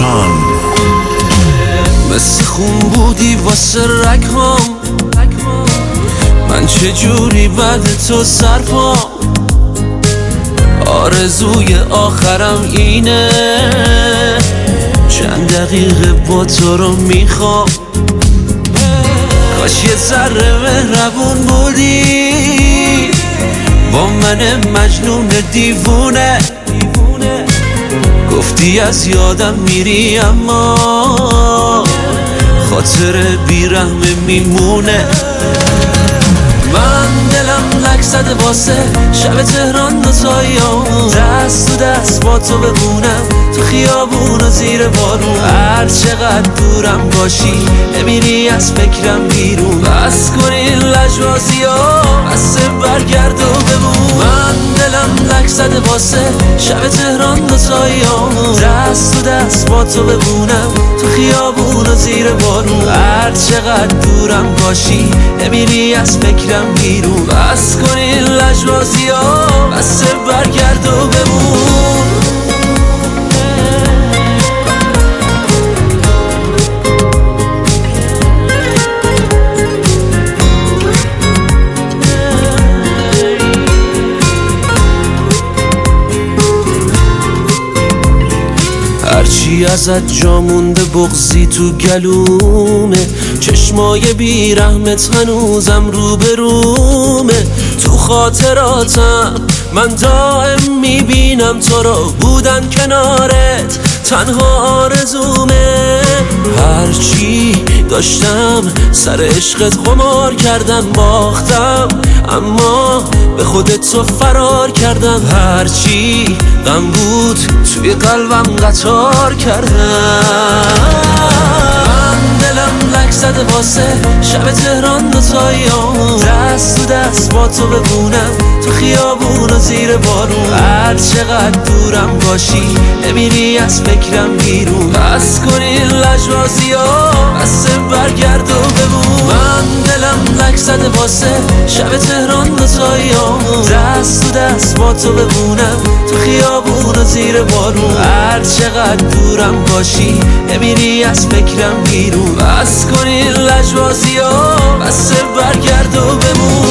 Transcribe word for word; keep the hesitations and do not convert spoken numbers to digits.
درخشان. مثل خون بودی واسه رگ هم، من چجوری بعد تو سرپام. آرزوی آخرم اینه، چند دقیقه با تو رو میخوام. کاش یه ذره مهربون بودی با من مجنون دیوونه. گفتی از یادم میری اما خاطر بیرحم میمونه. من دلم لک زده واسه شب تهران دوتاییام، دست تو دست با تو بمونم تو خیابون و زیر بارون. هر چقدر دورم باشی نمیری از فکرم بیرون. بس کن این لجبازی ها، بس برگرد و بمون. من دلم لک زده واسه شب تهران دوتاییام، دست تو دست با تو بمونم تو خیابون و زیر بارون. هر چقدر دورم باشی نمیری از فکرم بیرون. بس کن این لجبازی ها، بس برگرد و بمون. هرچی ازت جا مونده بغضی تو گلومه، چشمای بیرحمت هنوزم رو به رومه. تو خاطراتم من دائم میبینم تو رو، بودن کنارت تنها آرزومه. هرچی داشتم سر عشقت قمار کردم، باختم اما به خودت تو فرار کردم. هرچی غم بود توی قلبم قطار کردم. من دلم لک زده واسه شب تهران دوتاییام، دست تو دست با تو بمونم تو خیابون و زیر بارون. هر چقدر دورم باشی نمیری از فکرم بیرون. بس کن این لجبازی ها، بس برگرد و بمون. من دلم لک زده واسه شب تهران دوتاییام، دست تو دست با تو بمونم تو خیابون و زیر بارون. هر چقدر دورم باشی نمیری از فکرم بیرون. بس کن این لجبازی ها، بس برگرد و بمون.